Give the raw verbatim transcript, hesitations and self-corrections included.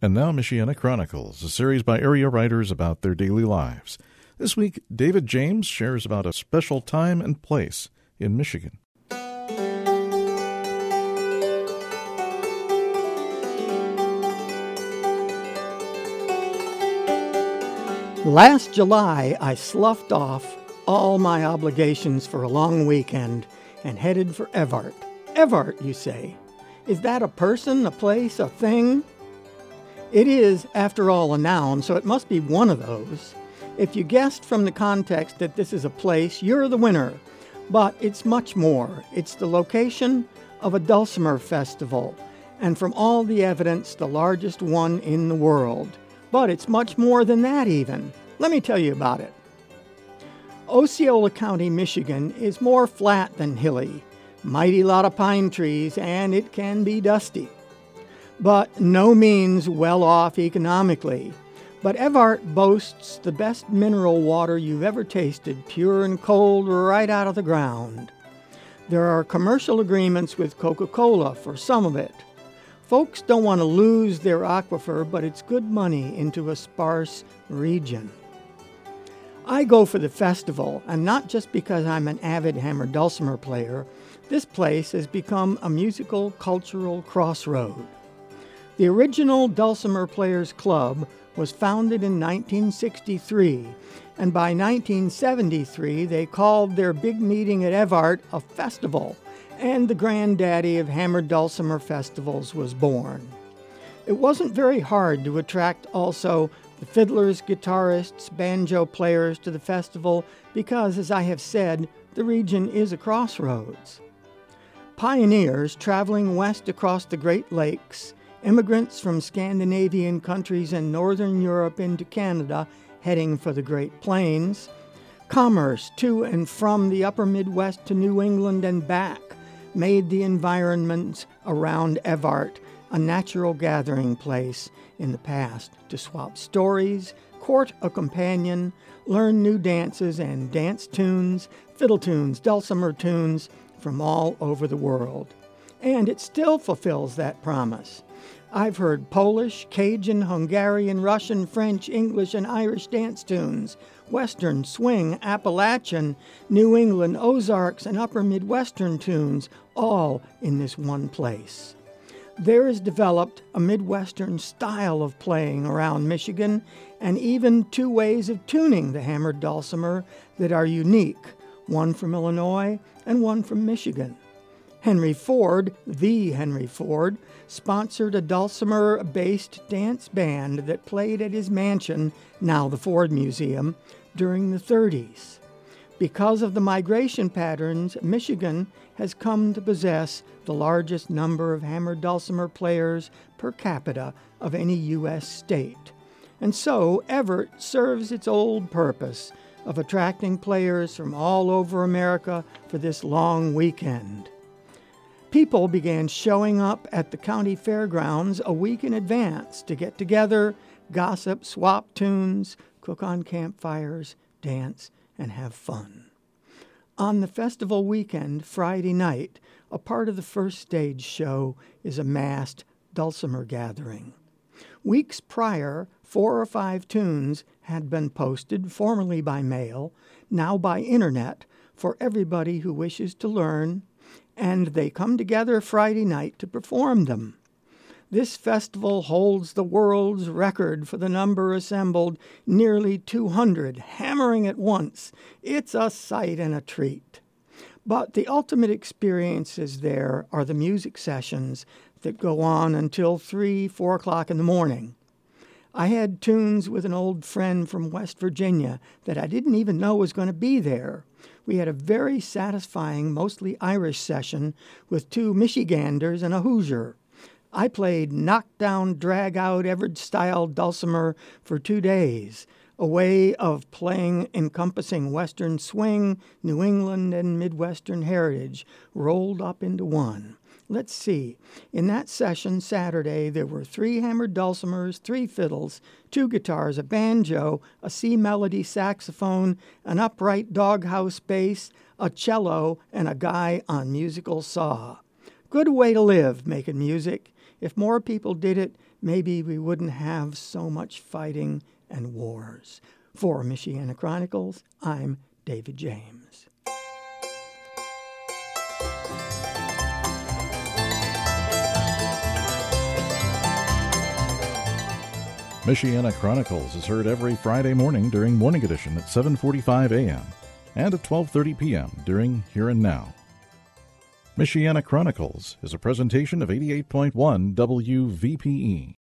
And now Michiana Chronicles, a series by area writers about their daily lives. This week, David James shares about a special time and place in Michigan. Last July, I sloughed off all my obligations for a long weekend and headed for Evart. Evart, you say? Is that a person, a place, a thing? It is, after all, a noun, so it must be one of those. If you guessed from the context that this is a place, you're the winner. But it's much more. It's the location of a dulcimer festival, and from all the evidence, the largest one in the world. But it's much more than that even. Let me tell you about it. Osceola County, Michigan is more flat than hilly. Mighty lot of pine trees, and it can be dusty. But no means well off economically. But Evart boasts the best mineral water you've ever tasted, pure and cold right out of the ground. There are commercial agreements with Coca-Cola for some of it. Folks don't want to lose their aquifer, but it's good money into a sparse region. I go for the festival, and not just because I'm an avid hammer dulcimer player. This place has become a musical, cultural crossroad. The original Dulcimer Players Club was founded in nineteen sixty-three, and by nineteen seventy-three they called their big meeting at Evart a festival, and the granddaddy of hammer dulcimer festivals was born. It wasn't very hard to attract also the fiddlers, guitarists, banjo players to the festival because, as I have said, the region is a crossroads. Pioneers traveling west across the Great Lakes, immigrants from Scandinavian countries and northern Europe into Canada heading for the Great Plains, commerce to and from the upper Midwest to New England and back made the environment around Evart a natural gathering place in the past to swap stories, court a companion, learn new dances and dance tunes, fiddle tunes, dulcimer tunes from all over the world. And it still fulfills that promise. I've heard Polish, Cajun, Hungarian, Russian, French, English, and Irish dance tunes, Western, swing, Appalachian, New England, Ozarks, and Upper Midwestern tunes, all in this one place. There is developed a Midwestern style of playing around Michigan, and even two ways of tuning the hammered dulcimer that are unique, one from Illinois and one from Michigan. Henry Ford, the Henry Ford, sponsored a dulcimer-based dance band that played at his mansion, now the Ford Museum, during the thirties. Because of the migration patterns, Michigan has come to possess the largest number of hammered dulcimer players per capita of any U S state. And so Evart serves its old purpose of attracting players from all over America for this long weekend. People began showing up at the county fairgrounds a week in advance to get together, gossip, swap tunes, cook on campfires, dance, and have fun. On the festival weekend, Friday night, a part of the first stage show is a massed dulcimer gathering. Weeks prior, four or five tunes had been posted, formerly by mail, now by internet, for everybody who wishes to learn, and they come together Friday night to perform them. This festival holds the world's record for the number assembled, nearly two hundred, hammering at once. It's a sight and a treat. But the ultimate experiences there are the music sessions that go on until three, four o'clock in the morning. I had tunes with an old friend from West Virginia that I didn't even know was going to be there. We had a very satisfying, mostly Irish session with two Michiganders and a Hoosier. I played knockdown, drag-out, Everett-style dulcimer for two days, a way of playing encompassing Western swing, New England, and Midwestern heritage rolled up into one. Let's see. In that session Saturday, there were three hammered dulcimers, three fiddles, two guitars, a banjo, a C melody saxophone, an upright doghouse bass, a cello, and a guy on musical saw. Good way to live, making music. If more people did it, maybe we wouldn't have so much fighting and wars. For Michiana Chronicles, I'm David James. Michiana Chronicles is heard every Friday morning during Morning Edition at seven forty-five a.m. and at twelve thirty p.m. during Here and Now. Michiana Chronicles is a presentation of eighty-eight point one W V P E.